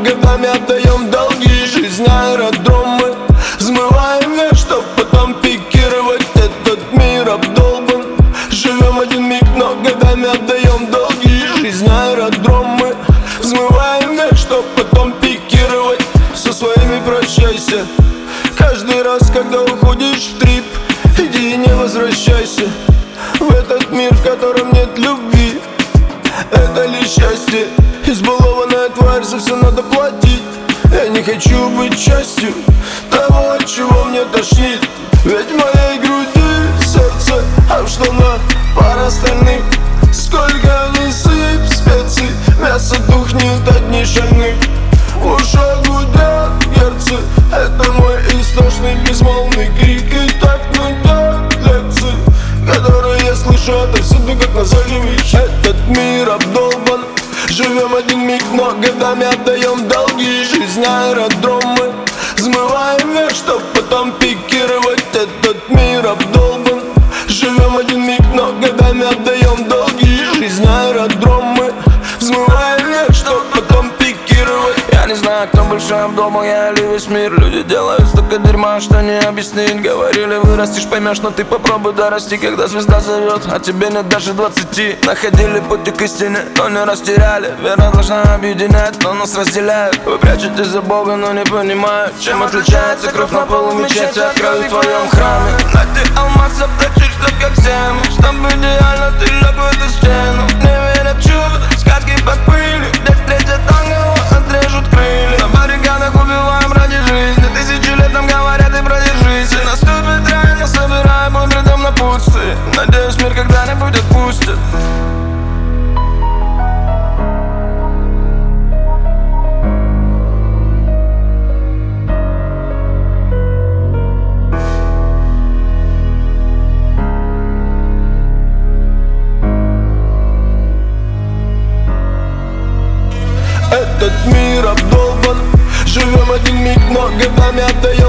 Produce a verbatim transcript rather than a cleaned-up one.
годами отдаем долги. Жизнь аэродромы, взмываем вверх, чтоб потом пикировать. Этот мир обдолбан, живем один миг, но годами отдаем долги. Жизнь аэродромы, взмываем вверх, чтоб потом пикировать. Со своими прощайся каждый раз, когда уходишь в трип. Иди и не возвращайся в этот мир, в котором нет любви. Это лишь счастье, избалованная тварь, за все надо платить. Я не хочу быть частью того, от чего мне тошнит. Ведь в моей груди сердце, а в штанах пара остальных. Сколько ни сыпь специй, мясо тухнет от нешальных. В ушах гудят герцы, это мой истошный безмолвный крик. И так нудят лекции, которые я слышу отовсюду, как на заливе. Этот мир обдолбан, живем один миг, но годами отдаем долги. Жизнь аэродромы, взмываем вверх, чтоб потом пикировать. Этот мир обдолбан, живем один миг, но годами отдаем долги. Жизнь аэродромы, взмываем вверх, чтоб потом пикировать. Я не знаю, кто больше обдолбал, я или весь мир. Люди делают столько дерьма, что не объяснить. Говорили, вырастешь, поймешь, но ты попробуй дорасти, когда звезда зовет, а тебе нет даже двадцати. Находили пути к истине, но не растеряли. Вера должна объединять, но нас разделяют. Вы прячетесь за Бога, но не понимают, чем отличается кровь на полу мечети от крови в твоем храме. На ты алмаз заплачешь, чтоб как всем, чтобы идеально ты лег в эту стену. Не верят в чудо, сказки под пылью, где встретят ангела, отрежут крылья. На баррикадах убиваем ради жизни, тысячи лет нам говорят и продержись. И наступит рай, нас собирая под рядом на путстве. Надеюсь, мир когда-нибудь отпустит. Этот мир обдолбан, живем один миг, но годами отдаем